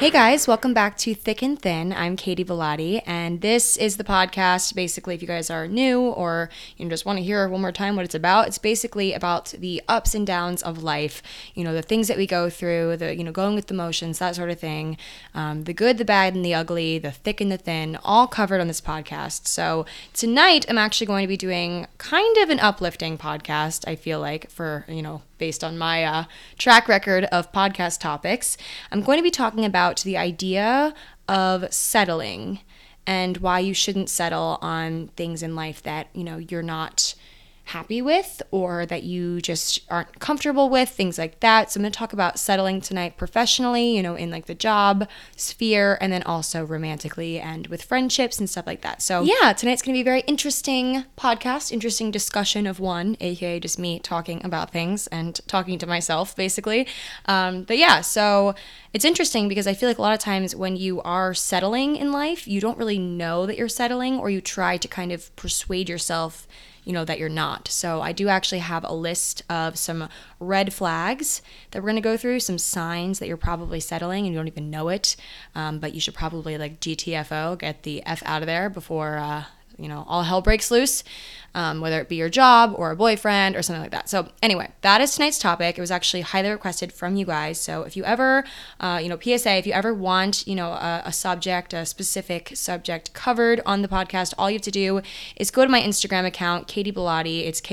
Hey guys, welcome back to Thick and Thin. I'm Katie Bellotti, and this is the podcast. Basically, if you guys are new or you just want to hear one more time what it's basically about the ups and downs of life. The things that we go through, going with the motions, that sort of thing. The good, the bad, and the ugly, the thick and the thin, all covered on this podcast. So tonight, I'm actually going to be doing kind of an uplifting podcast, I feel like, based on my track record of podcast topics. I'm going to be talking about the idea of settling and why you shouldn't settle on things in life that, you're not happy with or that you just aren't comfortable with, things like that. So I'm going to talk about settling tonight professionally, in like the job sphere, and then also romantically and with friendships and stuff like that. So yeah, tonight's going to be a very interesting podcast, interesting discussion of one, aka just me talking about things and talking to myself basically. But yeah, so it's interesting because I feel like a lot of times when you are settling in life, you don't really know that you're settling, or you try to kind of persuade yourself that you're not. So I do actually have a list of some red flags that we're going to go through, some signs that you're probably settling and you don't even know it, but you should probably like GTFO, get the F out of there before all hell breaks loose, whether it be your job or a boyfriend or something like that. So anyway, that is tonight's topic. It was actually highly requested from you guys. So if you ever, PSA, if you ever want, a specific subject covered on the podcast, all you have to do is go to my Instagram account, Katie Bellotti. It's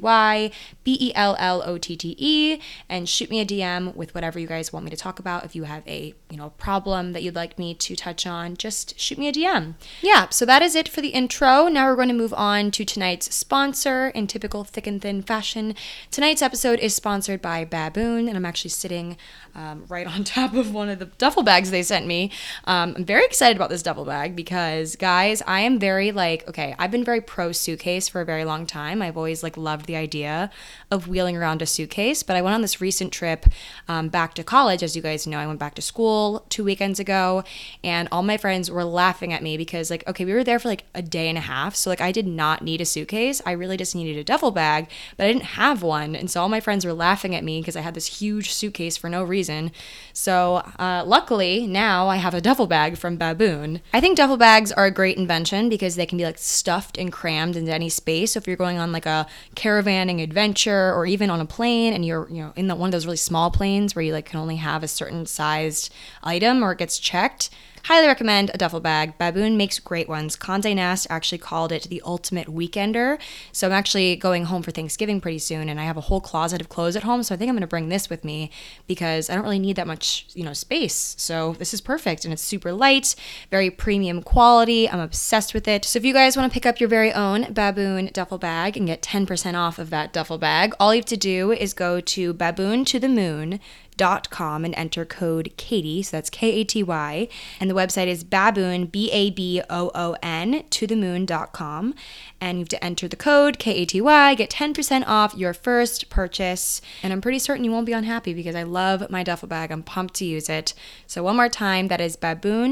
KatyBellotte, and shoot me a DM with whatever you guys want me to talk about. If you have a, problem that you'd like me to touch on, just shoot me a DM. Yeah, so that is it for the intro. Now we're going to move on to tonight's sponsor in typical thick and thin fashion. Tonight's episode is sponsored by Baboon, and I'm actually sitting right on top of one of the duffel bags they sent me. I'm very excited about this duffel bag because, guys, I am I've been very pro suitcase for a very long time. I've always loved the idea of wheeling around a suitcase, but I went on this recent trip back to college. As you guys know, I went back to school 2 weekends ago, and all my friends were laughing at me because we were there for a day and a half, so I did not need a suitcase. I really just needed a duffel bag, but I didn't have one, and so all my friends were laughing at me because I had this huge suitcase for no reason. So luckily now I have a duffel bag from Baboon. I think duffel bags are a great invention because they can be stuffed and crammed into any space. So if you're going on a caravanning adventure or even on a plane and you're in one of those really small planes where you can only have a certain sized item or it gets checked, highly recommend a duffel bag. Baboon makes great ones. Condé Nast actually called it the ultimate weekender. So I'm actually going home for Thanksgiving pretty soon, and I have a whole closet of clothes at home. So I think I'm going to bring this with me because I don't really need that much, space. So this is perfect, and it's super light, very premium quality. I'm obsessed with it. So if you guys want to pick up your very own Baboon duffel bag and get 10% off of that duffel bag, all you have to do is go to baboontothemoon.com and enter code Katie, so that's Katy, and the website is baboon, BABOON, tothemoon.com, and you have to enter the code Katy, get 10% off your first purchase, and I'm pretty certain you won't be unhappy because I love my duffel bag. I'm pumped to use it. So one more time, that is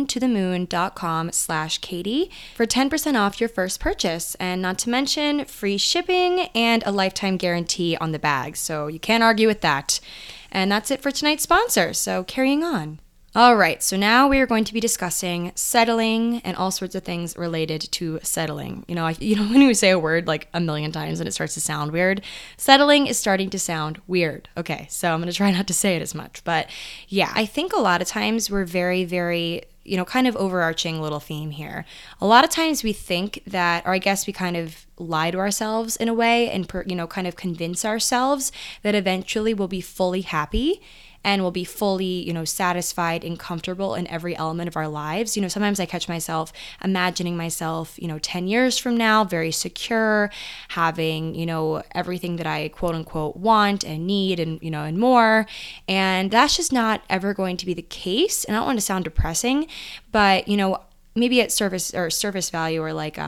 baboontothemoon.com/Katy for 10% off your first purchase, and not to mention free shipping and a lifetime guarantee on the bag, so you can't argue with that. And that's it for tonight's sponsor, so carrying on. All right, so now we are going to be discussing settling and all sorts of things related to settling. When you say a word a million times and it starts to sound weird, settling is starting to sound weird. Okay, so I'm going to try not to say it as much. But yeah, I think a lot of times we're very, very kind of overarching little theme here. A lot of times we think that, or I guess we kind of lie to ourselves in a way and, kind of convince ourselves that eventually we'll be fully happy and we'll be fully, satisfied and comfortable in every element of our lives. Sometimes I catch myself imagining myself, 10 years from now, very secure, having, everything that I quote unquote want and need and, and more. And that's just not ever going to be the case. And I don't want to sound depressing, but, maybe at face value,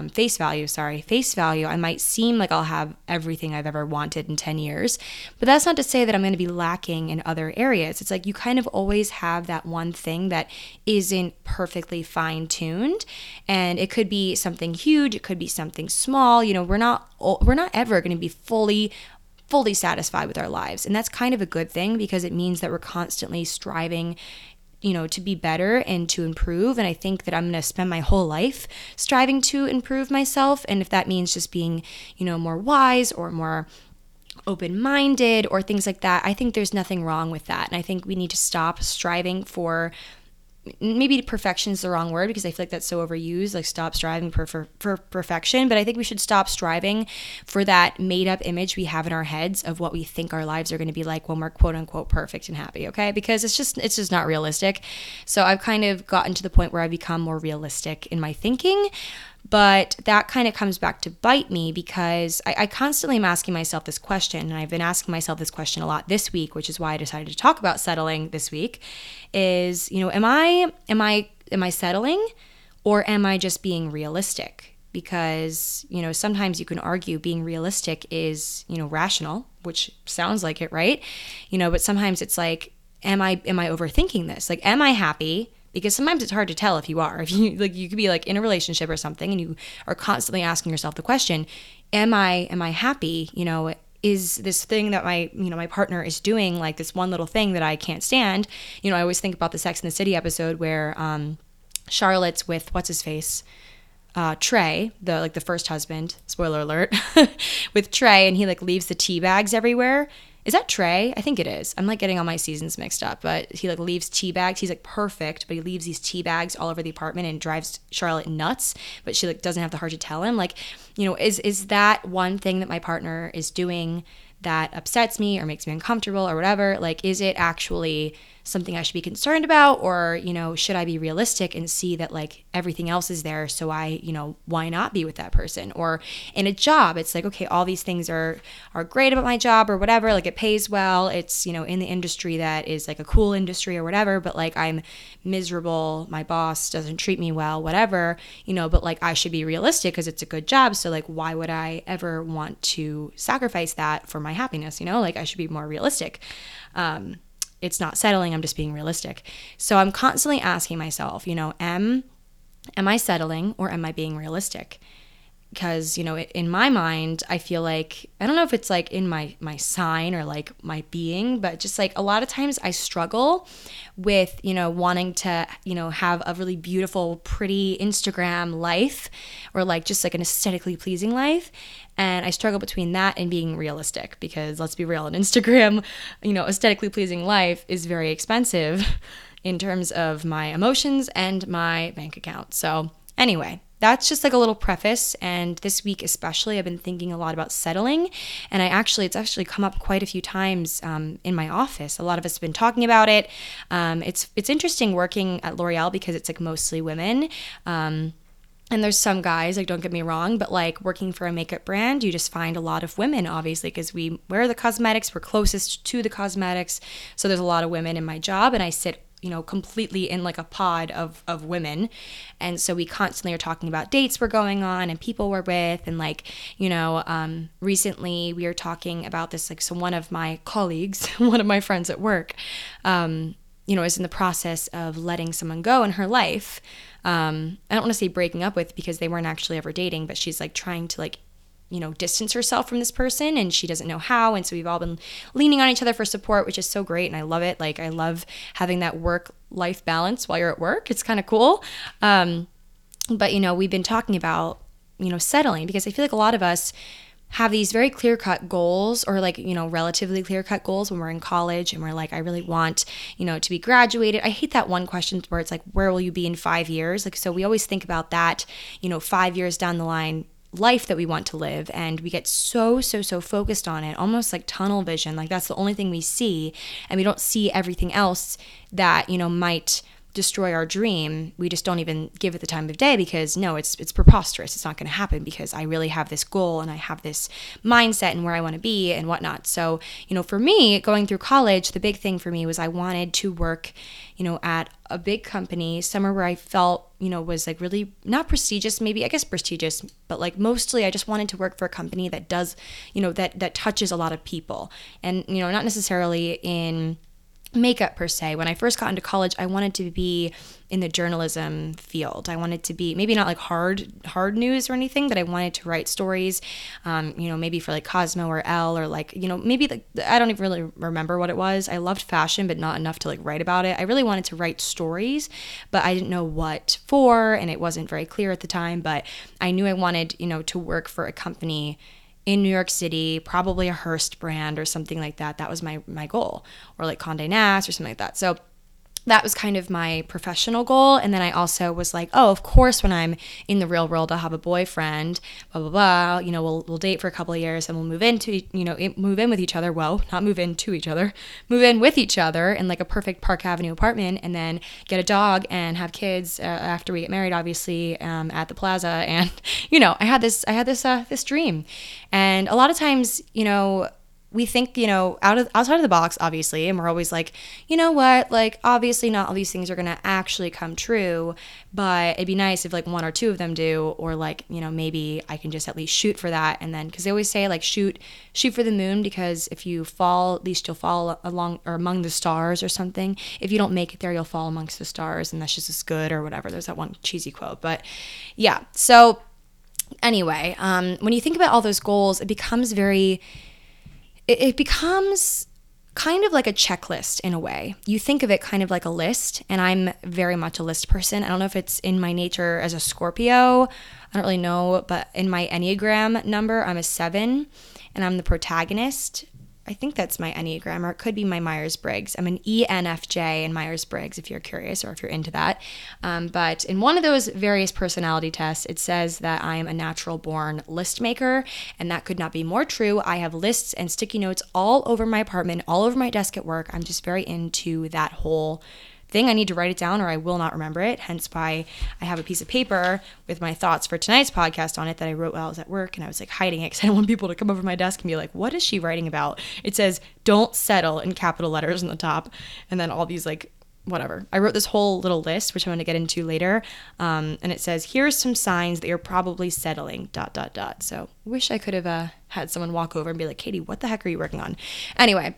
I might seem like I'll have everything I've ever wanted in 10 years, but that's not to say that I'm going to be lacking in other areas. It's you kind of always have that one thing that isn't perfectly fine-tuned, and it could be something huge, it could be something small. We're not ever going to be fully satisfied with our lives, and that's kind of a good thing because it means that we're constantly striving to be better and to improve. And I think that I'm going to spend my whole life striving to improve myself. And if that means just being, more wise or more open-minded or things like that, I think there's nothing wrong with that. And I think we need to stop striving for, maybe perfection is the wrong word because I feel like that's so overused, like stop striving for perfection. But I think we should stop striving for that made up image we have in our heads of what we think our lives are going to be like when we're quote unquote perfect and happy. Okay. Because it's just not realistic. So I've kind of gotten to the point where I've become more realistic in my thinking. But that kind of comes back to bite me because I constantly am asking myself this question, and I've been asking myself this question a lot this week, which is why I decided to talk about settling this week, is, am I settling, or am I just being realistic? Because, sometimes you can argue being realistic is, rational, which sounds like it, right? But sometimes it's like, am I overthinking this? Like, am I happy? Because sometimes it's hard to tell if you are. If you you could be like in a relationship or something and you are constantly asking yourself the question, am I happy? Is this thing that my partner is doing, like this one little thing that I can't stand? I always think about the Sex and the City episode where Charlotte's with what's his face? Trey, the first husband, spoiler alert, with Trey, and he leaves the tea bags everywhere. Is that Trey? I think it is. I'm getting all my seasons mixed up, but he leaves tea bags. He's perfect, but he leaves these tea bags all over the apartment and drives Charlotte nuts, but she doesn't have the heart to tell him. Is that one thing that my partner is doing that upsets me or makes me uncomfortable or whatever? Is it actually something I should be concerned about, or, should I be realistic and see that everything else is there, so I, why not be with that person? Or in a job, it's okay, all these things are great about my job or whatever, it pays well, it's, in the industry that is a cool industry or whatever, but I'm miserable, my boss doesn't treat me well, whatever, but I should be realistic because it's a good job, so why would I ever want to sacrifice that for my happiness? I should be more realistic. It's not settling, I'm just being realistic. So I'm constantly asking myself, am I settling or am I being realistic? Because, in my mind, I feel I don't know if it's in my sign or my being, but just a lot of times I struggle with, wanting to, have a really beautiful, pretty Instagram life or just an aesthetically pleasing life. And I struggle between that and being realistic because let's be real, an Instagram, aesthetically pleasing life is very expensive in terms of my emotions and my bank account. So anyway, that's just a little preface. And this week especially, I've been thinking a lot about settling. And it's actually come up quite a few times in my office. A lot of us have been talking about it. It's interesting working at L'Oreal because it's mostly women. And there's some guys, don't get me wrong, but working for a makeup brand, you just find a lot of women, obviously, because we wear the cosmetics, we're closest to the cosmetics. So there's a lot of women in my job, and I sit completely in a pod of women. And so we constantly are talking about dates we're going on and people we're with. And recently we were talking about this, so one of my colleagues, one of my friends at work, is in the process of letting someone go in her life. I don't want to say breaking up with because they weren't actually ever dating, but she's trying to distance herself from this person and she doesn't know how. And so we've all been leaning on each other for support, which is so great. And I love it. I love having that work-life balance while you're at work. It's kind of cool. But we've been talking about, settling because I feel a lot of us have these very clear-cut goals or relatively clear-cut goals when we're in college and we're I really want, to be graduated. I hate that one question where it's where will you be in 5 years? So we always think about that, 5 years down the line life that we want to live, and we get so focused on it, almost tunnel vision. That's the only thing we see, and we don't see everything else that, might destroy our dream. We just don't even give it the time of day because no, it's preposterous. It's not going to happen because I really have this goal and I have this mindset and where I want to be and whatnot. So, for me, going through college, the big thing for me was I wanted to work, at a big company, somewhere where I felt, was really not prestigious, maybe, I guess prestigious, but mostly I just wanted to work for a company that does, that touches a lot of people and, not necessarily in makeup per se. When I first got into college, I wanted to be in the journalism field. I wanted to be maybe not like hard news or anything, but I wanted to write stories, maybe for like Cosmo or Elle, or like, maybe like, I don't even really remember what it was. I loved fashion, but not enough to like write about it. I really wanted to write stories, but I didn't know what for, and it wasn't very clear at the time, but I knew I wanted, to work for a company in New York City, probably a Hearst brand or something like that. That was my goal, or like Condé Nast or something like that. So that was kind of my professional goal. And then I also was like, oh, of course, when I'm in the real world, I'll have a boyfriend, blah, blah, blah. We'll date for a couple of years and we'll move in with each other. Well, not move into each other, move in with each other in like a perfect Park Avenue apartment, and then get a dog and have kids after we get married, obviously, at the plaza. And, I had this dream. And a lot of times, we think, outside of the box, obviously, and we're always like, you know what, like, obviously not all these things are going to actually come true, but it'd be nice if like one or two of them do, or like, maybe I can just at least shoot for that. And then, because they always say like shoot for the moon, because if you fall, at least you'll fall along or among the stars or something. If you don't make it there, you'll fall amongst the stars, and that's just as good or whatever. There's that one cheesy quote, but yeah. So anyway, when you think about all those goals, it becomes kind of like a checklist in a way. You think of it kind of like a list, and I'm very much a list person. I don't know if it's in my nature as a Scorpio. I don't really know, but in my Enneagram number, I'm a 7, and I'm the protagonist. I think that's my Enneagram, or it could be my Myers-Briggs. I'm an ENFJ in Myers-Briggs, if you're curious or if you're into that. But in one of those various personality tests, it says that I am a natural-born list maker, and that could not be more true. I have lists and sticky notes all over my apartment, all over my desk at work. I'm just very into that whole thing. I need to write it down or I will not remember it. Hence why I have a piece of paper with my thoughts for tonight's podcast on it that I wrote while I was at work, and I was like hiding it because I don't want people to come over my desk and be like, what is she writing about? It says, don't settle, in capital letters on the top. And then all these like, whatever. I wrote this whole little list, which I'm going to get into later. And it says, here's some signs that you're probably settling, ... So wish I could have had someone walk over and be like, Katie, what the heck are you working on? Anyway.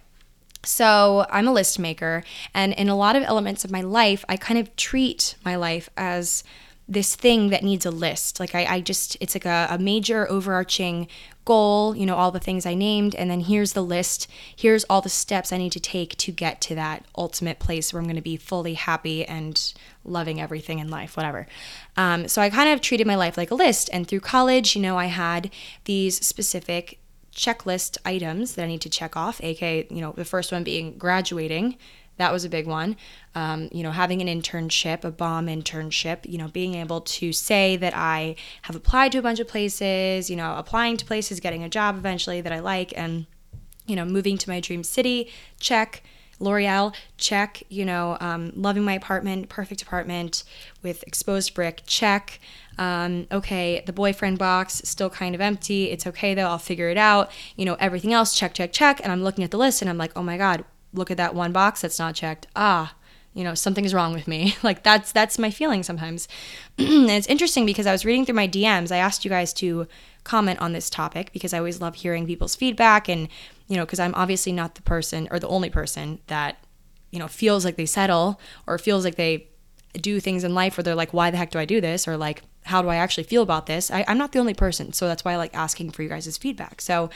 So I'm a list maker, and in a lot of elements of my life, I kind of treat my life as this thing that needs a list. Like it's like a major overarching goal, all the things I named, and then here's the list. Here's all the steps I need to take to get to that ultimate place where I'm going to be fully happy and loving everything in life, whatever. So I kind of treated my life like a list, and through college, I had these specific checklist items that I need to check off, aka, the first one being graduating. That was a big one. Having an internship, a bomb internship, being able to say that I have applied to a bunch of places, applying to places, getting a job eventually that I like, and, moving to my dream city, check. L'Oreal, check. Loving my apartment, perfect apartment with exposed brick, check. Okay, the boyfriend box, still kind of empty. It's okay though, I'll figure it out. Everything else, check. And I'm looking at the list and I'm like, oh my God, look at that one box that's not checked. Something's wrong with me. Like that's my feeling sometimes. And it's interesting because I was reading through my DMs. I asked you guys to comment on this topic because I always love hearing people's feedback, and because I'm obviously not the person or the only person that feels like they settle or feels like they do things in life where they're like, why the heck do I do this? Or like, how do I actually feel about this? I'm not the only person. So that's why I like asking for you guys' feedback. So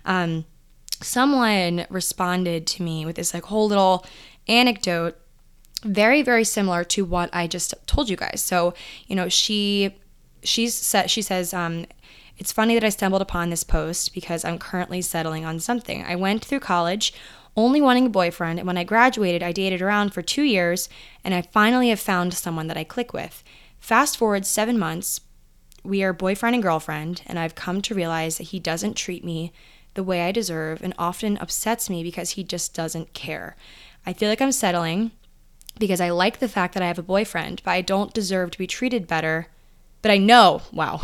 someone responded to me with this like whole little anecdote, very, very similar to what I just told you guys. So, she says, it's funny that I stumbled upon this post because I'm currently settling on something. I went through college only wanting a boyfriend, and when I graduated, I dated around for 2 years, and I finally have found someone that I click with. Fast forward 7 months, we are boyfriend and girlfriend, and I've come to realize that he doesn't treat me the way I deserve and often upsets me because he just doesn't care. I feel like I'm settling because I like the fact that I have a boyfriend, but I don't deserve to be treated better. But I know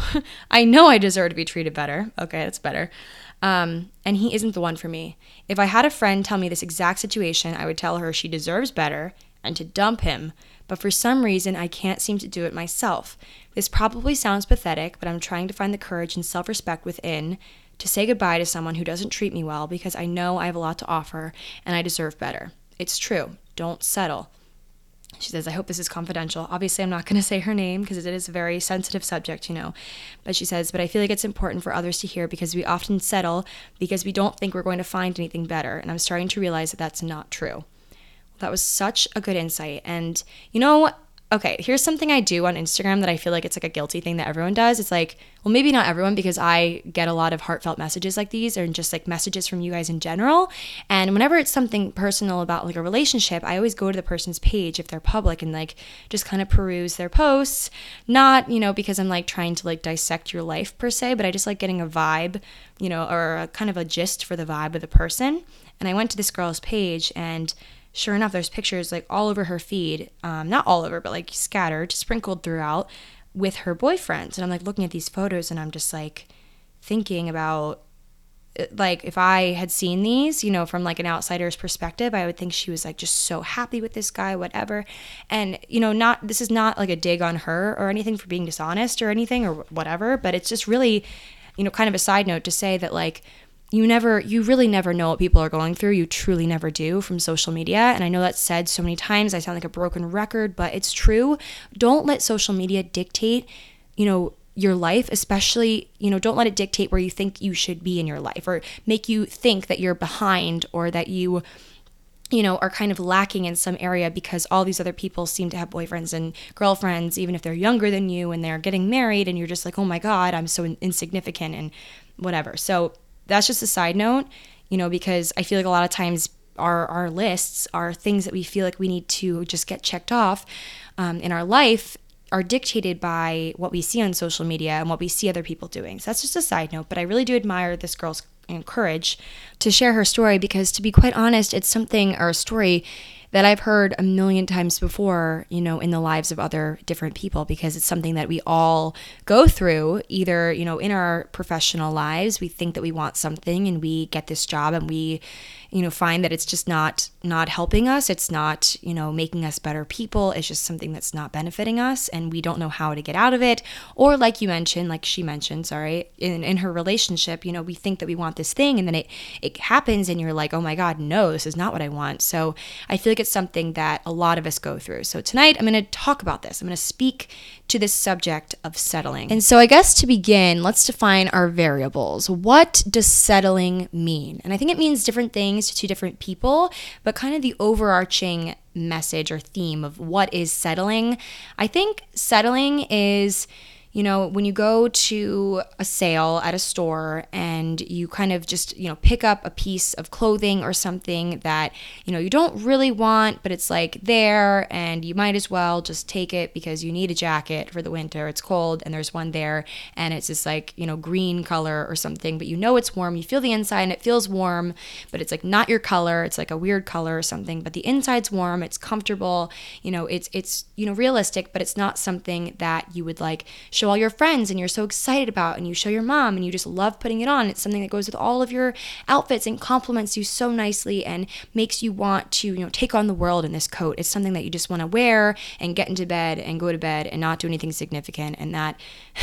I deserve to be treated better. Okay, that's better. And he isn't the one for me. If I had a friend tell me this exact situation, I would tell her she deserves better and to dump him. But for some reason, I can't seem to do it myself. This probably sounds pathetic, but I'm trying to find the courage and self-respect within to say goodbye to someone who doesn't treat me well because I know I have a lot to offer and I deserve better. It's true. don't settle. She says, I hope this is confidential. Obviously, I'm not going to say her name because it is a very sensitive subject, But she says, but I feel like it's important for others to hear because we often settle because we don't think we're going to find anything better. And I'm starting to realize that that's not true. That was such a good insight. And, okay, here's something I do on Instagram that I feel like it's like a guilty thing that everyone does. It's like, well, maybe not everyone, because I get a lot of heartfelt messages like these, or just like messages from you guys in general. And whenever it's something personal about like a relationship, I always go to the person's page if they're public and like just kind of peruse their posts. Not, because I'm like trying to like dissect your life per se, but I just like getting a vibe, or a kind of a gist for the vibe of the person. And I went to this girl's page, and sure enough, there's pictures like all over her feed, not all over, but like scattered, sprinkled throughout with her boyfriends. And I'm like looking at these photos and I'm just like thinking about like if I had seen these, from like an outsider's perspective, I would think she was like just so happy with this guy, whatever. And, this is not like a dig on her or anything for being dishonest or anything or whatever, but it's just really, kind of a side note to say that like, you really never know what people are going through. You truly never do from social media. And I know that's said so many times. I sound like a broken record, but it's true. Don't let social media dictate, your life, especially, don't let it dictate where you think you should be in your life or make you think that you're behind or that you are kind of lacking in some area because all these other people seem to have boyfriends and girlfriends, even if they're younger than you and they're getting married and you're just like, oh my God, I'm so insignificant and whatever. So that's just a side note, because I feel like a lot of times our lists are things that we feel like we need to just get checked off in our life are dictated by what we see on social media and what we see other people doing. So that's just a side note, but I really do admire this girl's courage to share her story because, to be quite honest, it's something or a story that I've heard a million times before, in the lives of other different people, because it's something that we all go through either, in our professional lives. We think that we want something and we get this job and we, find that it's just not helping us. It's not, making us better people. It's just something that's not benefiting us and we don't know how to get out of it. Or like she mentioned, in her relationship, we think that we want this thing and then it happens and you're like, oh my God, no, this is not what I want. So I feel like it's something that a lot of us go through. So tonight I'm going to talk about this. I'm going to speak to this subject of settling. And so I guess to begin, let's define our variables. What does settling mean? And I think it means different things to different people, but kind of the overarching message or theme of what is settling. I think settling is, when you go to a sale at a store and you kind of just, pick up a piece of clothing or something that, you don't really want, but it's like there and you might as well just take it because you need a jacket for the winter. It's cold and there's one there and it's this like, green color or something, but it's warm. You feel the inside and it feels warm, but it's like not your color. It's like a weird color or something, but the inside's warm. It's comfortable. It's realistic, but it's not something that you would like show all your friends and you're so excited about and you show your mom and you just love putting it on. It's something that goes with all of your outfits and compliments you so nicely and makes you want to, take on the world in this coat. It's something that you just want to wear and get into bed and go to bed and not do anything significant. And that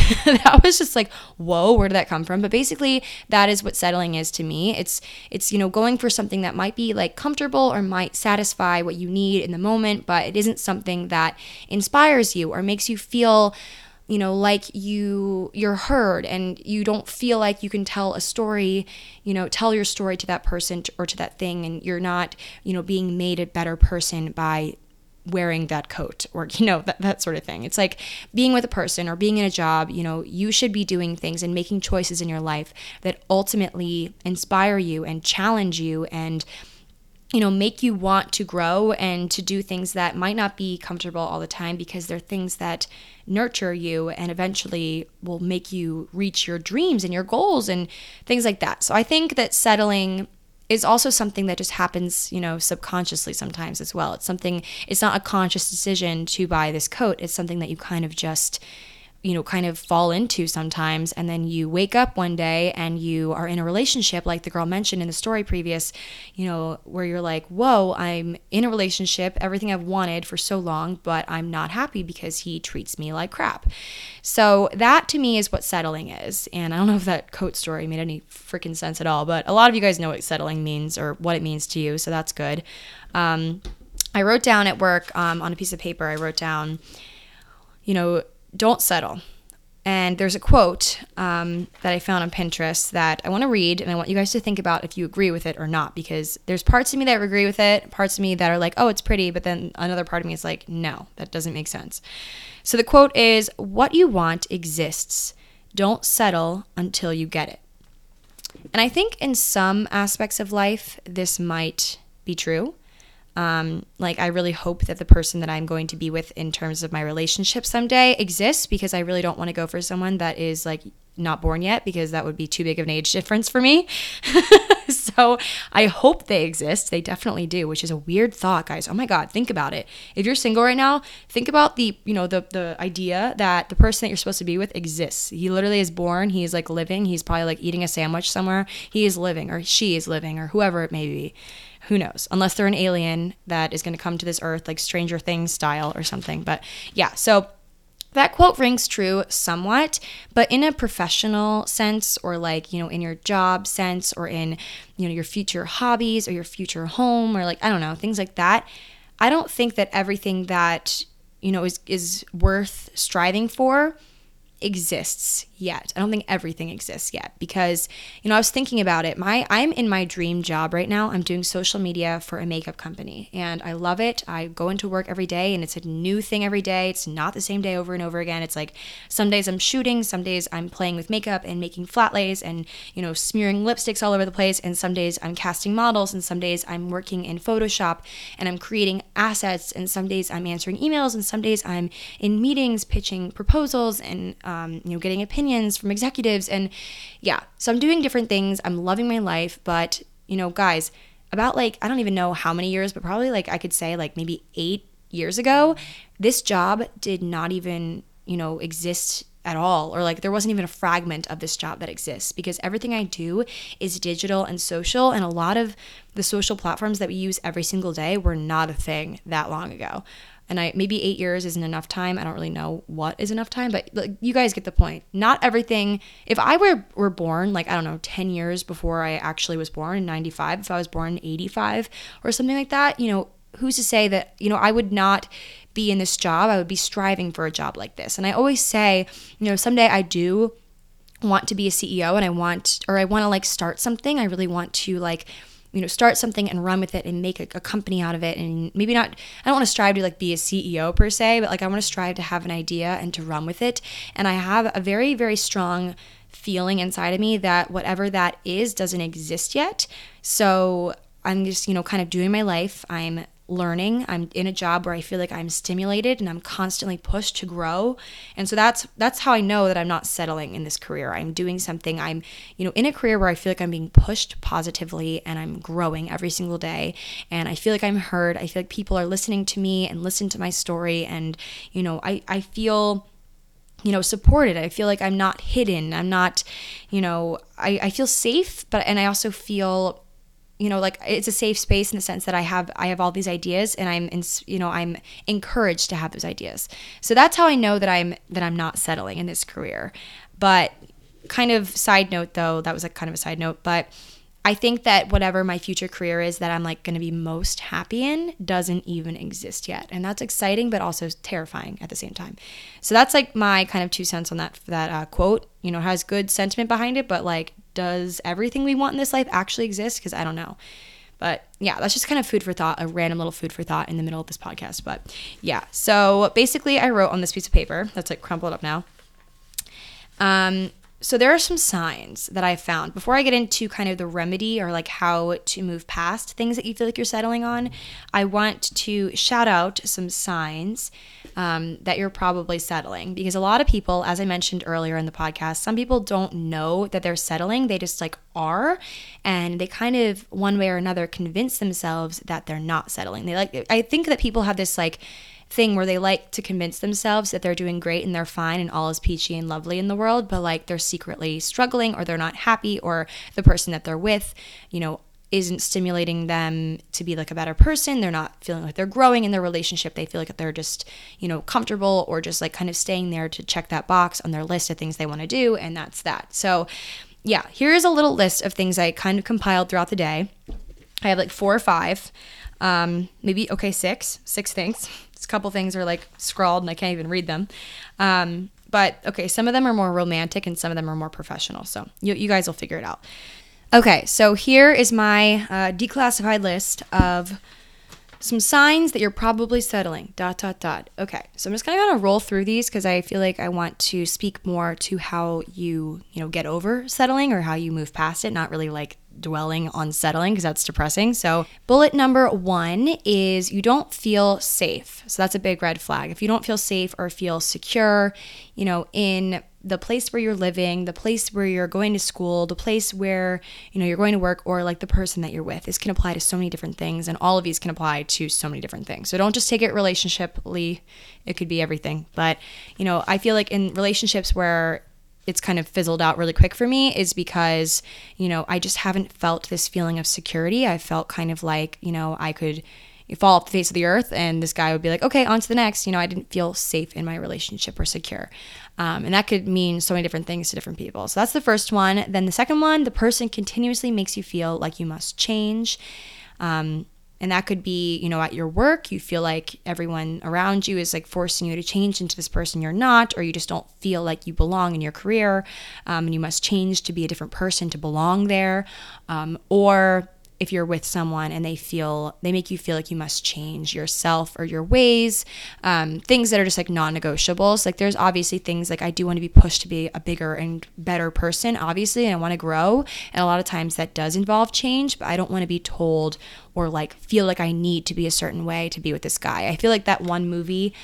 was just like, whoa, where did that come from? But basically that is what settling is to me. It's going for something that might be like comfortable or might satisfy what you need in the moment, but it isn't something that inspires you or makes you feel like you're heard and you don't feel like you can tell a story, tell your story to that person or to that thing, and you're not, being made a better person by wearing that coat or, that sort of thing. It's like being with a person or being in a job, you should be doing things and making choices in your life that ultimately inspire you and challenge you and make you want to grow and to do things that might not be comfortable all the time because they're things that nurture you and eventually will make you reach your dreams and your goals and things like that. So I think that settling is also something that just happens, subconsciously sometimes as well. It's not a conscious decision to buy this coat. It's something that you kind of just kind of fall into sometimes. And then you wake up one day and you are in a relationship like the girl mentioned in the story previous, where you're like, whoa, I'm in a relationship, everything I've wanted for so long, but I'm not happy because he treats me like crap. So that to me is what settling is. And I don't know if that coat story made any freaking sense at all, but a lot of you guys know what settling means or what it means to you. So that's good. I wrote down at work on a piece of paper, I wrote down, don't settle. And there's a quote that I found on Pinterest that I want to read, and I want you guys to think about if you agree with it or not, because there's parts of me that agree with it, parts of me that are like, oh, it's pretty, but then another part of me is like, no, that doesn't make sense. So the quote is, what you want exists. Don't settle until you get it. And I think in some aspects of life, this might be true. I really hope that the person that I'm going to be with in terms of my relationship someday exists, because I really don't want to go for someone that is like not born yet, because that would be too big of an age difference for me. So I hope they exist. They definitely do, which is a weird thought, guys. Oh my God, think about it. If you're single right now, think about the idea that the person that you're supposed to be with exists. He literally is born. He's like living. He's probably like eating a sandwich somewhere. He is living, or she is living, or whoever it may be. Who knows? Unless they're an alien that is going to come to this earth like Stranger Things style or something. But yeah, so that quote rings true somewhat, but in a professional sense, or like, in your job sense, or in, your future hobbies or your future home, or like, I don't know, things like that. I don't think that everything that, is worth striving for exists yet. I don't think everything exists yet, because I was thinking about it. I'm in my dream job right now. I'm doing social media for a makeup company, and I love it. I go into work every day, and it's a new thing every day. It's not the same day over and over again. It's like some days I'm shooting, some days I'm playing with makeup and making flat lays and smearing lipsticks all over the place, and some days I'm casting models, and some days I'm working in Photoshop and I'm creating assets, and some days I'm answering emails, and some days I'm in meetings pitching proposals and getting opinions from executives. And yeah, so I'm doing different things. I'm loving my life. But, guys, about I don't even know how many years, but probably I could say maybe 8 years ago, this job did not even, exist at all. Or there wasn't even a fragment of this job that exists, because everything I do is digital and social. And a lot of the social platforms that we use every single day were not a thing that long ago. And maybe 8 years isn't enough time. I don't really know what is enough time, but you guys get the point. Not everything. If I were born, 10 years before I actually was born in 95, if I was born in 85 or something like that, who's to say that, I would not be in this job? I would be striving for a job like this. And I always say, someday I do want to be a CEO, and I want to start something. I really want to start something and run with it and make a company out of it. And maybe not, I don't want to strive to be a CEO per se, but I want to strive to have an idea and to run with it. And I have a very, very strong feeling inside of me that whatever that is doesn't exist yet. So I'm just, kind of doing my life. I'm learning. I'm in a job where I feel like I'm stimulated and I'm constantly pushed to grow. And so that's how I know that I'm not settling in this career. I'm doing something. I'm, in a career where I feel like I'm being pushed positively and I'm growing every single day. And I feel like I'm heard. I feel like people are listening to me and listen to my story. And, I feel supported. I feel like I'm not hidden. I'm not, I feel safe, and I also feel it's a safe space in the sense that I have all these ideas, and I'm encouraged to have those ideas. So that's how I know that I'm not settling in this career. But kind of side note though, that was kind of a side note, but I think that whatever my future career is that I'm going to be most happy in doesn't even exist yet. And that's exciting, but also terrifying at the same time. So that's my kind of 2 cents on that quote. It has good sentiment behind it, but does everything we want in this life actually exist? Because I don't know. But yeah, that's just kind of food for thought, a random little food for thought in the middle of this podcast. But yeah, so basically I wrote on this piece of paper that's crumpled up now. So there are some signs that I found before I get into kind of the remedy or how to move past things that you feel like you're settling on. I want to shout out some signs that you're probably settling, because a lot of people, as I mentioned earlier in the podcast, some people don't know that they're settling. They just are, and they kind of one way or another convince themselves that they're not settling. I think that people have this thing where they like to convince themselves that they're doing great and they're fine and all is peachy and lovely in the world, but they're secretly struggling, or they're not happy, or the person that they're with, isn't stimulating them to be a better person. They're not feeling like they're growing in their relationship. They feel like they're just, comfortable, or just kind of staying there to check that box on their list of things they want to do. And that's that. So yeah, here's a little list of things I kind of compiled throughout the day. I have 4 or 5. Maybe, okay, six things. A couple things are like scrawled and I can't even read them. But okay, some of them are more romantic and some of them are more professional. So you guys will figure it out. Okay, so here is my declassified list of some signs that you're probably settling, ... Okay, so I'm just kind of going to roll through these because I feel like I want to speak more to how you get over settling or how you move past it, not really like dwelling on settling because that's depressing. So bullet number 1 is you don't feel safe. So that's a big red flag. If you don't feel safe or feel secure, in the place where you're living, the place where you're going to school, the place where, you're going to work, or like the person that you're with. This can apply to so many different things, and all of these can apply to so many different things. So don't just take it relationshiply. It could be everything. But, I feel like in relationships where it's kind of fizzled out really quick for me is because, I just haven't felt this feeling of security. I felt kind of like, I could fall off the face of the earth and this guy would be like, okay, on to the next. I didn't feel safe in my relationship or secure. And that could mean so many different things to different people. So that's the first one. Then the second one, the person continuously makes you feel like you must change. And that could be, at your work, you feel like everyone around you is like forcing you to change into this person you're not, or you just don't feel like you belong in your career, and you must change to be a different person to belong there. Or if you're with someone and they make you feel like you must change yourself or your ways, things that are just like non-negotiables. Like there's obviously things like I do want to be pushed to be a bigger and better person, obviously, and I want to grow. And a lot of times that does involve change, but I don't want to be told or like feel like I need to be a certain way to be with this guy. I feel like that one movie,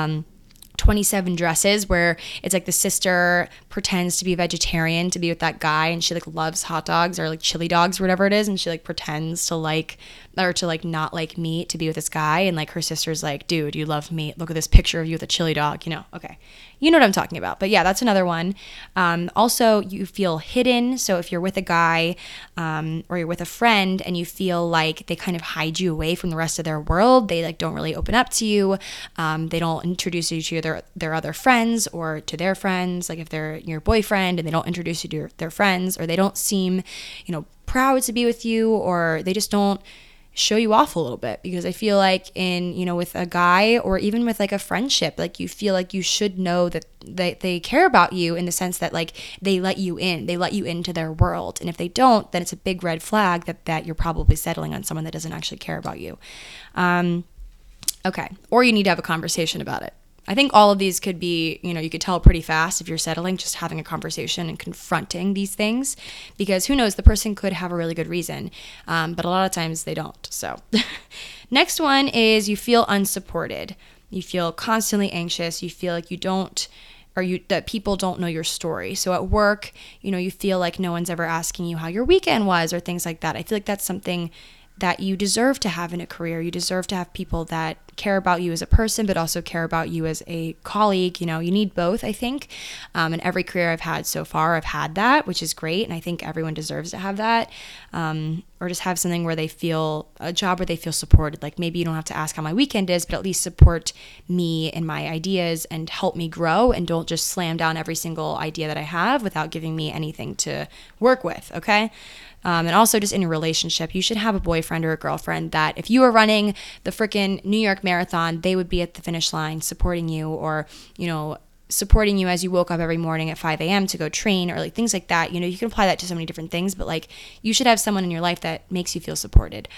27 Dresses, where it's like the sister pretends to be vegetarian to be with that guy, and she like loves hot dogs or like chili dogs or whatever it is, and she like pretends to like not like meat to be with this guy, and like her sister's like, dude, you love meat, look at this picture of you with a chili dog, okay, you know what I'm talking about. But yeah, that's another one. Also, you feel hidden. So if you're with a guy or you're with a friend and you feel like they kind of hide you away from the rest of their world, they like don't really open up to you, they don't introduce you to their other friends or to their friends, like if they're your boyfriend and they don't introduce you to their friends, or they don't seem proud to be with you, or they just don't show you off a little bit. Because I feel like with a guy or even with like a friendship, like you feel like you should know that they care about you, in the sense that like they let you into their world. And if they don't, then it's a big red flag that you're probably settling on someone that doesn't actually care about you. Okay. Or you need to have a conversation about it. I think all of these could be, you could tell pretty fast if you're settling, just having a conversation and confronting these things, because who knows, the person could have a really good reason, but a lot of times they don't. So next one is you feel unsupported. You feel constantly anxious. You feel like that people don't know your story. So at work, you feel like no one's ever asking you how your weekend was or things like that. I feel like that's something that you deserve to have in a career. You deserve to have people that care about you as a person, but also care about you as a colleague. You need both, I think. In every career I've had so far, I've had that, which is great. And I think everyone deserves to have that. Or just have something where a job where they feel supported. Like maybe you don't have to ask how my weekend is, but at least support me and my ideas and help me grow, and don't just slam down every single idea that I have without giving me anything to work with. Okay. And also just in a relationship, you should have a boyfriend or a girlfriend that if you were running the freaking New York Marathon, they would be at the finish line supporting you, or, supporting you as you woke up every morning at 5 a.m. to go train, or like things like that. You can apply that to so many different things, but like you should have someone in your life that makes you feel supported.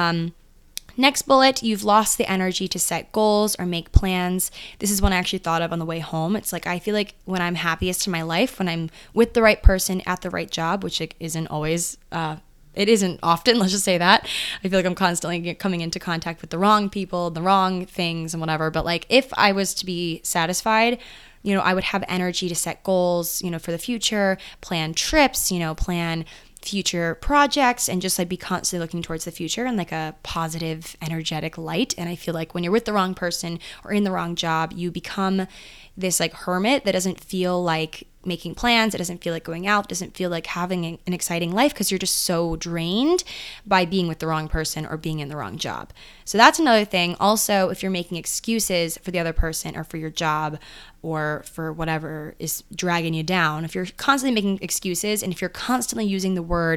Next bullet, you've lost the energy to set goals or make plans. This is one I actually thought of on the way home. It's like I feel like when I'm happiest in my life, when I'm with the right person at the right job, which it isn't always, it isn't often, let's just say that. I feel like I'm constantly coming into contact with the wrong people, the wrong things and whatever. But like if I was to be satisfied, I would have energy to set goals, for the future, plan trips, plan future projects, and just like be constantly looking towards the future in like a positive, energetic light. And I feel like when you're with the wrong person or in the wrong job, you become this like hermit that doesn't feel like making plans. It doesn't feel like going out. It doesn't feel like having an exciting life, because you're just so drained by being with the wrong person or being in the wrong job. So that's another thing. Also, if you're making excuses for the other person or for your job or for whatever is dragging you down, if you're constantly making excuses, and if you're constantly using the word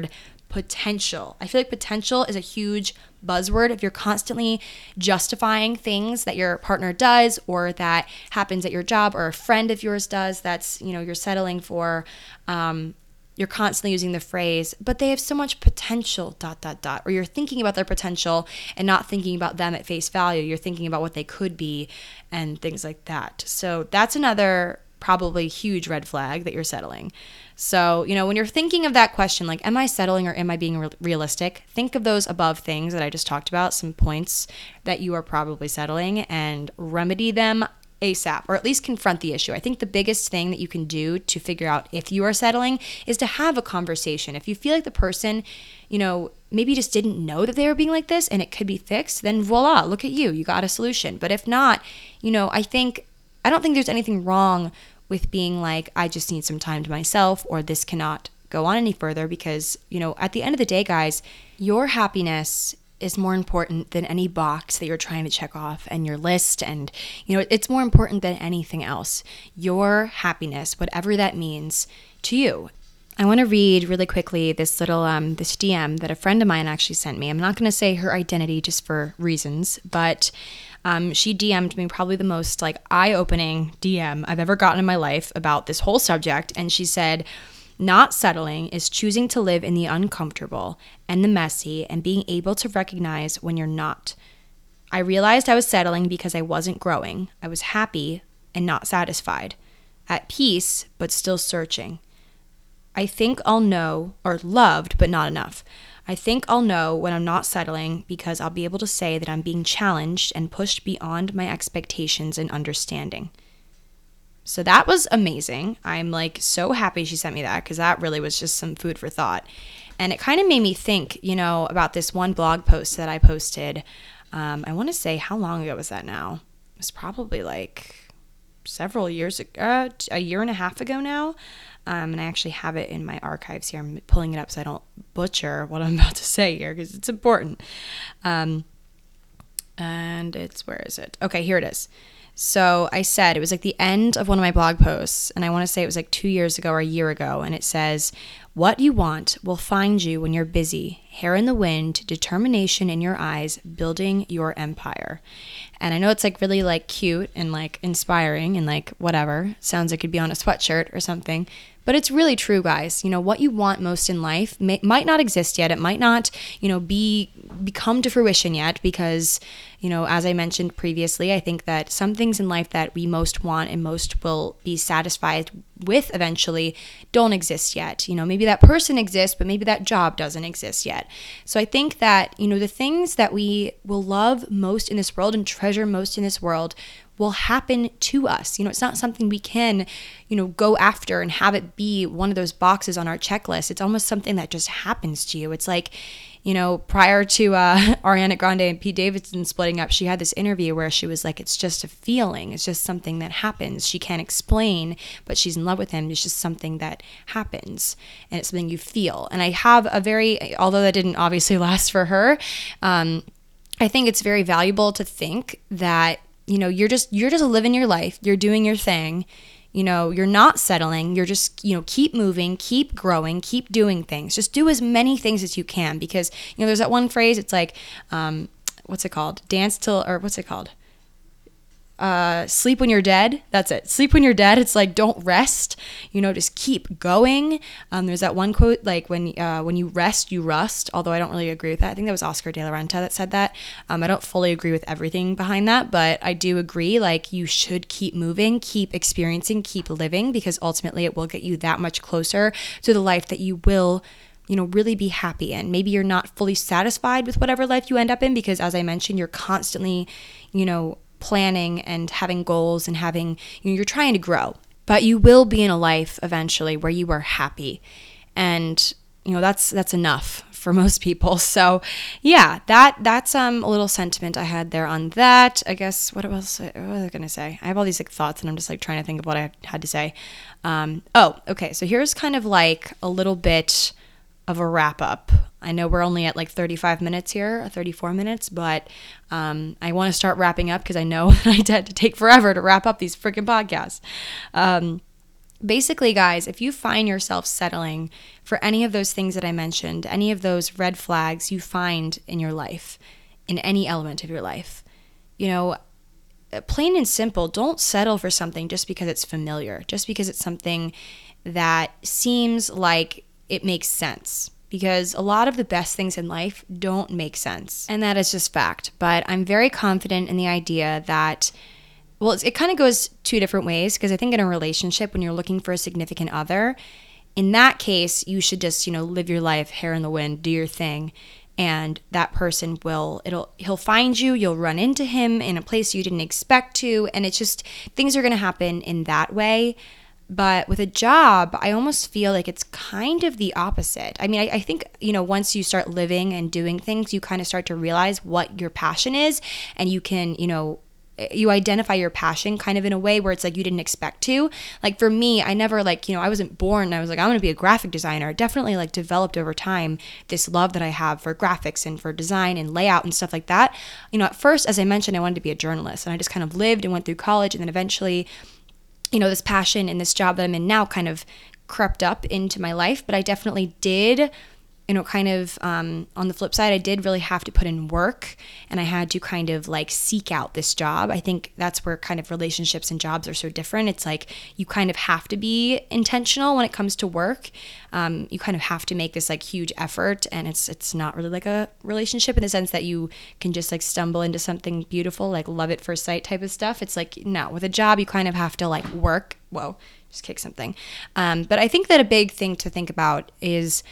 potential. I feel like potential is a huge buzzword. If you're constantly justifying things that your partner does or that happens at your job or a friend of yours does that's, you're settling for, you're constantly using the phrase, but they have so much potential, ... Or you're thinking about their potential and not thinking about them at face value. You're thinking about what they could be and things like that. So that's another probably huge red flag that you're settling. So, when you're thinking of that question, like, am I settling or am I being realistic? Think of those above things that I just talked about, some points that you are probably settling, and remedy them ASAP, or at least confront the issue. I think the biggest thing that you can do to figure out if you are settling is to have a conversation. If you feel like the person, maybe just didn't know that they were being like this and it could be fixed, then voila, look at you. You got a solution. But if not, I don't think there's anything wrong with being like, I just need some time to myself, or this cannot go on any further, because, at the end of the day, guys, your happiness is more important than any box that you're trying to check off and your list. And, it's more important than anything else. Your happiness, whatever that means to you. I want to read really quickly this little, this DM that a friend of mine actually sent me. I'm not going to say her identity just for reasons, but she DM'd me probably the most eye-opening DM I've ever gotten in my life about this whole subject. And she said, not settling is choosing to live in the uncomfortable and the messy and being able to recognize when you're not. I realized I was settling because I wasn't growing. I was happy and not satisfied, at peace but still searching. I think I'll know, or loved but not enough. I think I'll know when I'm not settling because I'll be able to say that I'm being challenged and pushed beyond my expectations and understanding. So that was amazing. I'm so happy she sent me that, because that really was just some food for thought. And it kind of made me think, about this one blog post that I posted. I want to say, how long ago was that now? It was probably several years ago, a year and a half ago now. And I actually have it in my archives here. I'm pulling it up so I don't butcher what I'm about to say here, because it's important. And where is it? Okay, here it is. So I said, it was the end of one of my blog posts, and I want to say it was 2 years ago or a year ago, and it says, what you want will find you when you're busy, hair in the wind, determination in your eyes, building your empire. And I know it's really cute and inspiring and whatever, sounds like it'd be on a sweatshirt or something, but it's really true, guys. What you want most in life might not exist yet. It might not, become to fruition yet, because, as I mentioned previously, I think that some things in life that we most want and most will be satisfied with eventually don't exist yet. Maybe that person exists, but maybe that job doesn't exist yet. So I think that, the things that we will love most in this world and treasure most in this world will happen to us. It's not something we can, go after and have it be one of those boxes on our checklist. It's almost something that just happens to you. It's prior to Ariana Grande and Pete Davidson splitting up, she had this interview where she was it's just a feeling. It's just something that happens. She can't explain, but she's in love with him. It's just something that happens, and it's something you feel. And I have although that didn't obviously last for her, I think it's very valuable to think that, you're just living your life. You're doing your thing. You're not settling. You're just, keep moving, keep growing, keep doing things. Just do as many things as you can, because, there's that one phrase. It's what's it called? Sleep when you're dead. That's it. Sleep when you're dead. It's don't rest, just keep going. There's that one quote, when you rest, you rust, although I don't really agree with that. I think that was Oscar de la Renta that said that. I don't fully agree with everything behind that, but I do agree, you should keep moving, keep experiencing, keep living, because ultimately it will get you that much closer to the life that you will really be happy in. Maybe you're not fully satisfied with whatever life you end up in, because as I mentioned, you're constantly, planning and having goals and having, you're trying to grow, but you will be in a life eventually where you are happy. And, that's enough for most people. So yeah, that's a little sentiment I had there on that. I guess, what was I going to say? I have all these thoughts and I'm just trying to think of what I had to say. Okay. So here's kind of a little bit of a wrap up. I know we're only at 35 minutes here, 34 minutes, but I want to start wrapping up because I know I tend to take forever to wrap up these freaking podcasts. Basically, guys, if you find yourself settling for any of those things that I mentioned, any of those red flags you find in your life, in any element of your life, plain and simple, don't settle for something just because it's familiar, just because it's something that seems like it makes sense. Because a lot of the best things in life don't make sense. And that is just fact. But I'm very confident in the idea that, well, it kind of goes two different ways, because I think in a relationship, when you're looking for a significant other, in that case, you should just, live your life, hair in the wind, do your thing. And that person he'll find you, you'll run into him in a place you didn't expect to. And it's just, things are going to happen in that way. But with a job, I almost feel like it's kind of the opposite. I mean, I think, once you start living and doing things, you kind of start to realize what your passion is, and you can, you identify your passion kind of in a way where it's like you didn't expect to. Like for me, I never I wasn't born and I was like, I'm going to be a graphic designer. It definitely developed over time, this love that I have for graphics and for design and layout and stuff like that. At first, as I mentioned, I wanted to be a journalist, and I just kind of lived and went through college, and then eventually this passion and this job that I'm in now kind of crept up into my life. But I definitely did, on the flip side, I did really have to put in work, and I had to kind of seek out this job. I think that's where kind of relationships and jobs are so different. It's like you kind of have to be intentional when it comes to work. You kind of have to make this huge effort, and it's not really like a relationship in the sense that you can just stumble into something beautiful, like love at first sight type of stuff. It's no, with a job, you kind of have to work. Whoa, just kick something. But I think that a big thing to think about is,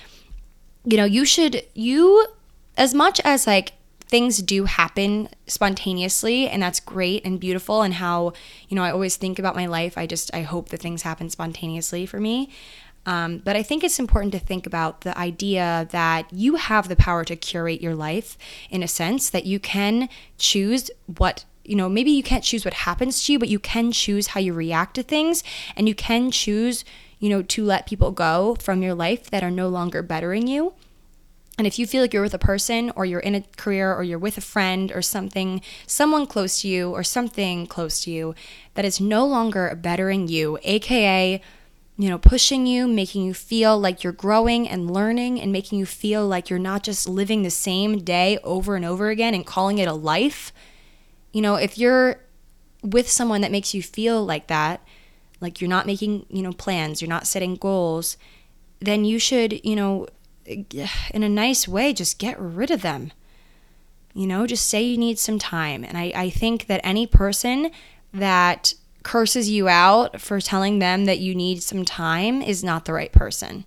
you as much as things do happen spontaneously, and that's great and beautiful, and how, I always think about my life. I hope that things happen spontaneously for me. But I think it's important to think about the idea that you have the power to curate your life, in a sense that you can choose what, maybe you can't choose what happens to you, but you can choose how you react to things, and you can choose to let people go from your life that are no longer bettering you. And if you feel like you're with a person, or you're in a career, or you're with a friend or someone close to you or something close to you that is no longer bettering you, aka, pushing you, making you feel like you're growing and learning, and making you feel like you're not just living the same day over and over again and calling it a life. If you're with someone that makes you feel like that, like you're not making, plans, you're not setting goals, then you should, in a nice way, just get rid of them. Just say you need some time. And I think that any person that curses you out for telling them that you need some time is not the right person.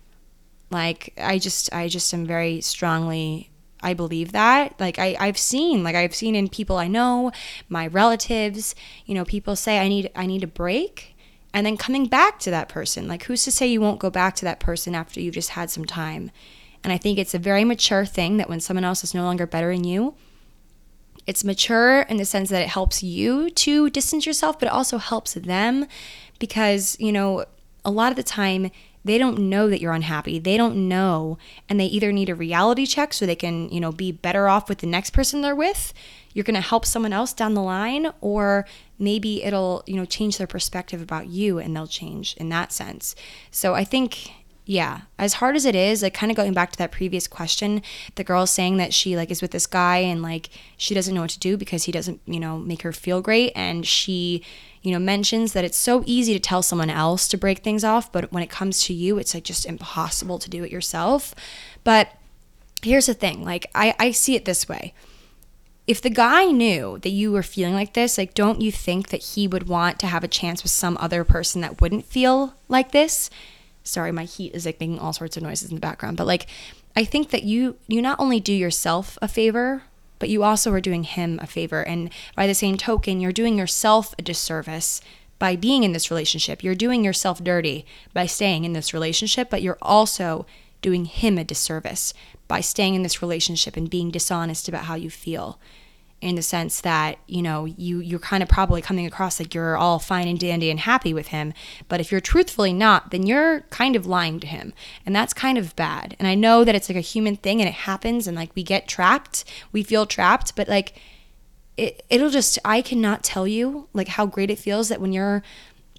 I just am very strongly, I believe that. I've seen in people I know, my relatives, people say I need a break. And then coming back to that person, who's to say you won't go back to that person after you've just had some time? And I think it's a very mature thing that when someone else is no longer bettering you, it's mature in the sense that it helps you to distance yourself, but it also helps them, because, a lot of the time they don't know that you're unhappy. They don't know, and they either need a reality check so they can, be better off with the next person they're with. You're going to help someone else down the line, or maybe it'll, change their perspective about you, and they'll change in that sense. So I think, yeah, as hard as it is, kind of going back to that previous question, the girl saying that she is with this guy, and she doesn't know what to do because he doesn't, make her feel great. And she, mentions that it's so easy to tell someone else to break things off, but when it comes to you, it's just impossible to do it yourself. But here's the thing, I see it this way. If the guy knew that you were feeling like this, don't you think that he would want to have a chance with some other person that wouldn't feel like this? Sorry, my heat is making all sorts of noises in the background. But I think that you not only do yourself a favor, but you also are doing him a favor. And by the same token, you're doing yourself a disservice by being in this relationship. You're doing yourself dirty by staying in this relationship, but you're also doing him a disservice by staying in this relationship and being dishonest about how you feel, in the sense that, you're kind of probably coming across like you're all fine and dandy and happy with him. But if you're truthfully not, then you're kind of lying to him. And that's kind of bad. And I know that it's a human thing, and it happens, and we get trapped, we feel trapped, but it'll just, I cannot tell you how great it feels that when you're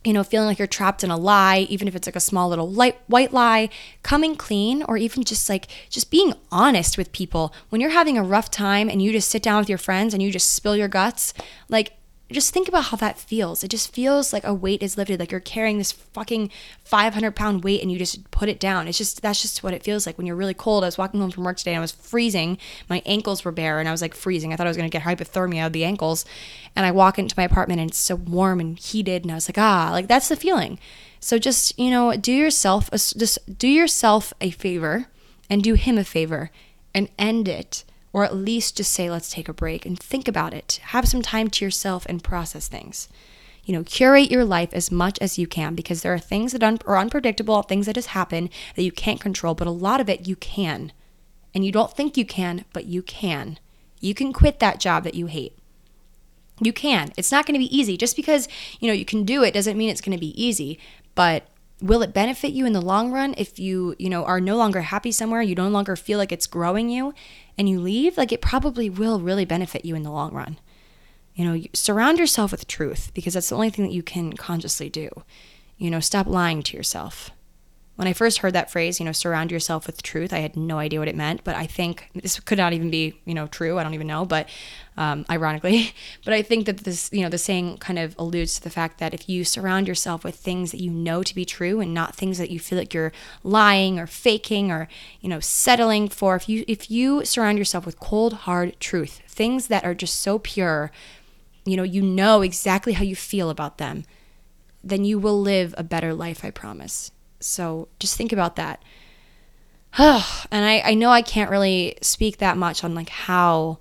feeling like you're trapped in a lie, even if it's like a small little white lie, coming clean, or even just being honest with people. When you're having a rough time and you just sit down with your friends and you just spill your guts, like, just think about how that feels. It just feels like a weight is lifted, like you're carrying this fucking 500-pound weight and you just put it down. That's just what it feels like when you're really cold. I was walking home from work today and I was freezing. My ankles were bare and I was like freezing. I thought I was going to get hypothermia of the ankles. And I walk into my apartment and it's so warm and heated and I was like, that's the feeling. So just, do yourself a favor and do him a favor and end it. Or at least just say, let's take a break and think about it. Have some time to yourself and process things. Curate your life as much as you can, because there are things that are unpredictable, things that just happen that you can't control, but a lot of it you can. And you don't think you can, but you can. You can quit that job that you hate. You can. It's not going to be easy. Just because, you can do it doesn't mean it's going to be easy, but will it benefit you in the long run if you, are no longer happy somewhere, you no longer feel like it's growing you, and you leave? Like, it probably will really benefit you in the long run. Surround yourself with truth, because that's the only thing that you can consciously do. Stop lying to yourself. When I first heard that phrase, surround yourself with truth, I had no idea what it meant, but I think this could not even be, true. I don't even know, but ironically, but I think that this, the saying kind of alludes to the fact that if you surround yourself with things that you know to be true and not things that you feel like you're lying or faking or, settling for, if you surround yourself with cold, hard truth, things that are just so pure, you know exactly how you feel about them, then you will live a better life, I promise. So just think about that. And I know I can't really speak that much on like how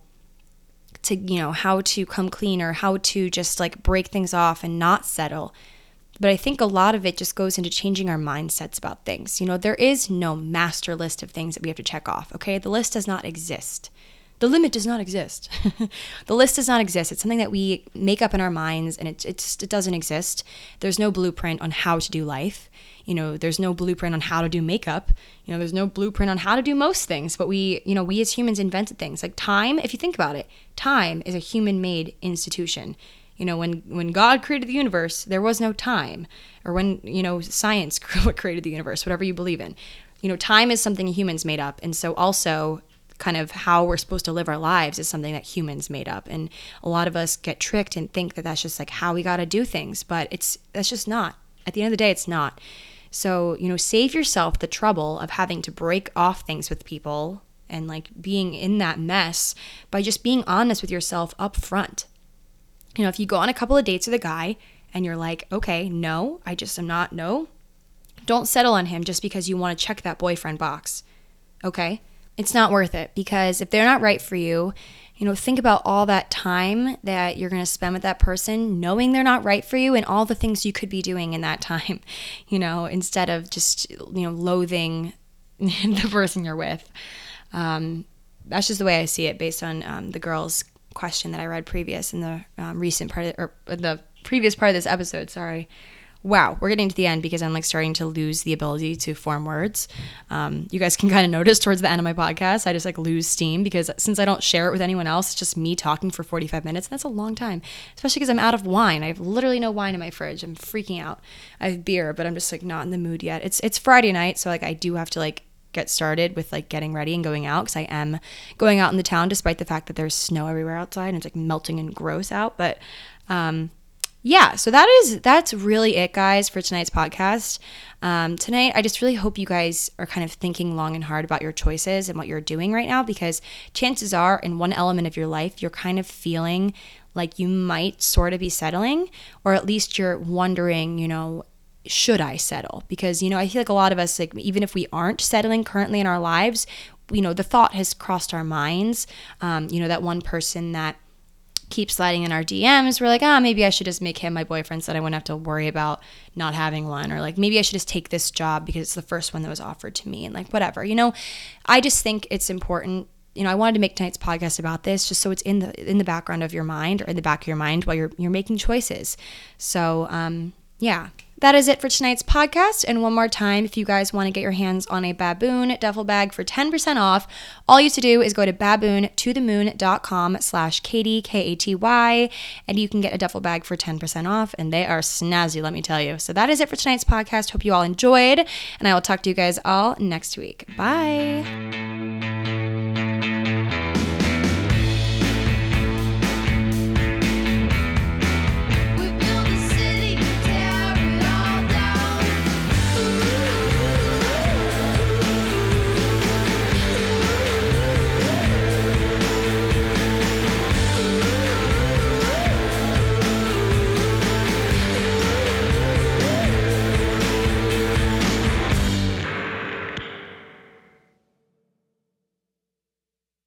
to come clean or how to just like break things off and not settle. But I think a lot of it just goes into changing our mindsets about things. There is no master list of things that we have to check off, okay? The list does not exist. The limit does not exist. The list does not exist. It's something that we make up in our minds, and it doesn't exist. There's no blueprint on how to do life. There's no blueprint on how to do makeup. There's no blueprint on how to do most things. But we as humans invented things. Like time, if you think about it, time is a human-made institution. When God created the universe, there was no time. Or when, science created the universe, whatever you believe in. Time is something humans made up. And so also kind of how we're supposed to live our lives is something that humans made up. And a lot of us get tricked and think that that's just like how we got to do things. But that's just not. At the end of the day, it's not. So, save yourself the trouble of having to break off things with people and like being in that mess by just being honest with yourself up front. If you go on a couple of dates with a guy and you're like, okay, no, I just am not, no, don't settle on him just because you want to check that boyfriend box. Okay? It's not worth it, because if they're not right for you, think about all that time that you're going to spend with that person, knowing they're not right for you and all the things you could be doing in that time, instead of just, loathing the person you're with. That's just the way I see it based on the girl's question that I read previous in the recent part or the previous part of this episode. Sorry. Wow, we're getting to the end because I'm like starting to lose the ability to form words. You guys can kind of notice towards the end of my podcast, I just like lose steam because since I don't share it with anyone else, it's just me talking for 45 minutes. And that's a long time, especially because I'm out of wine. I have literally no wine in my fridge. I'm freaking out. I have beer, but I'm just like not in the mood yet. It's Friday night, so like I do have to like get started with like getting ready and going out because I am going out in the town despite the fact that there's snow everywhere outside and it's like melting and gross out. But yeah, so that's really it, guys, for tonight's podcast. Tonight, I just really hope you guys are kind of thinking long and hard about your choices and what you're doing right now, because chances are in one element of your life, you're kind of feeling like you might sort of be settling, or at least you're wondering, should I settle? Because, I feel like a lot of us, like even if we aren't settling currently in our lives, the thought has crossed our minds. That one person that keep sliding in our DMs, we're like, maybe I should just make him my boyfriend so that I wouldn't have to worry about not having one, or like maybe I should just take this job because it's the first one that was offered to me, and like whatever. I just think it's important. I wanted to make tonight's podcast about this just so it's in the background of your mind, or in the back of your mind while you're making choices. So yeah, That is it for tonight's podcast. And one more time, if you guys want to get your hands on a Baboon duffel bag for 10% off, all you have to do is go to baboontothemoon.com/Katy, Katy, and you can get a duffel bag for 10% off. And they are snazzy, let me tell you. So that is it for tonight's podcast. Hope you all enjoyed. And I will talk to you guys all next week. Bye.